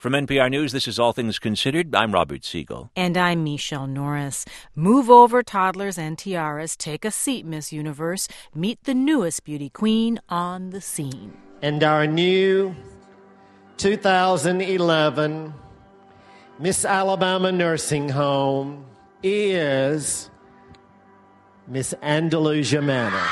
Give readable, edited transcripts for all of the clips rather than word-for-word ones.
From NPR News, this is All Things Considered. I'm Robert Siegel. And I'm Michelle Norris. Move over, toddlers and tiaras. Take a seat, Miss Universe. Meet the newest beauty queen on the scene. And our new 2011 Miss Alabama Nursing Home is Miss Andalusia Manor.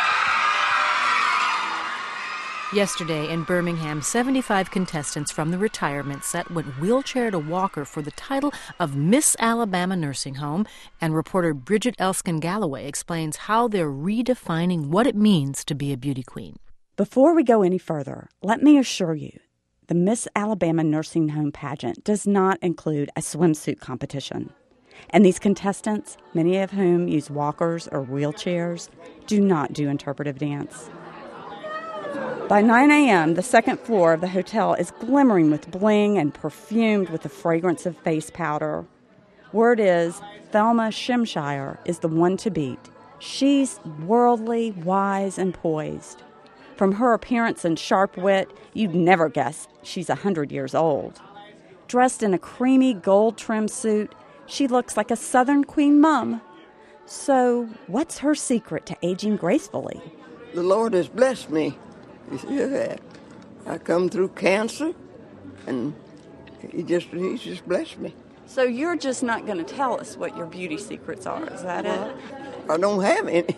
Yesterday in Birmingham, 75 contestants from the retirement set went wheelchair to walker for the title of Miss Alabama Nursing Home, and reporter Bridget Elskin-Galloway explains how they're redefining what it means to be a beauty queen. Before we go any further, let me assure you, the Miss Alabama Nursing Home pageant does not include a swimsuit competition. And these contestants, many of whom use walkers or wheelchairs, do not do interpretive dance. By 9 a.m., the second floor of the hotel is glimmering with bling and perfumed with the fragrance of face powder. Word is, Thelma Shimshire is the one to beat. She's worldly, wise, and poised. From her appearance and sharp wit, you'd never guess she's 100 years old. Dressed in a creamy gold-trimmed suit, she looks like a Southern Queen Mum. So, what's her secret to aging gracefully? The Lord has blessed me. Yeah, I come through cancer, and He's just blessed me. So you're just not going to tell us what your beauty secrets are, is that it? I don't have any.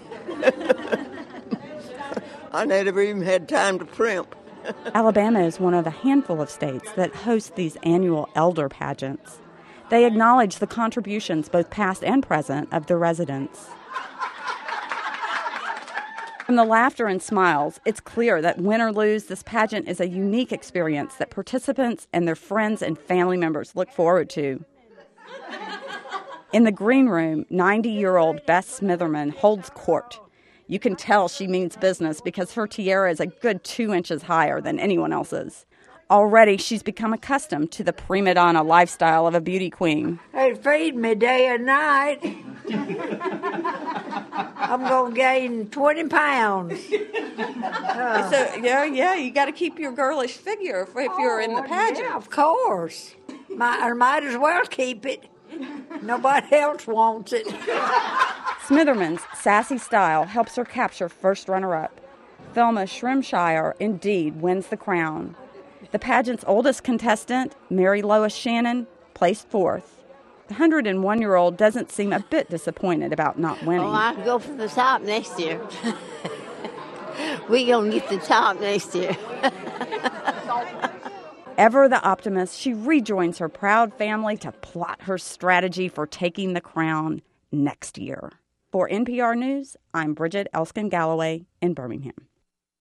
I never even had time to primp. Alabama is one of a handful of states that host these annual elder pageants. They acknowledge the contributions, both past and present, of the residents. From the laughter and smiles, it's clear that win or lose, this pageant is a unique experience that participants and their friends and family members look forward to. In the green room, 90-year-old Bess Smitherman holds court. You can tell she means business because her tiara is a good 2 inches higher than anyone else's. Already, she's become accustomed to the prima donna lifestyle of a beauty queen. They feed me day and night. I'm going to gain 20 pounds. So, yeah, you got to keep your girlish figure if you're in the pageant. Yeah, of course. I might as well keep it. Nobody else wants it. Smitherman's sassy style helps her capture first runner-up. Thelma Shrimshire indeed wins the crown. The pageant's oldest contestant, Mary Lois Shannon, placed fourth. The 101-year-old doesn't seem a bit disappointed about not winning. Oh, I'll go for the top next year. We're going to get the top next year. Ever the optimist, she rejoins her proud family to plot her strategy for taking the crown next year. For NPR News, I'm Bridget Elskin-Galloway in Birmingham.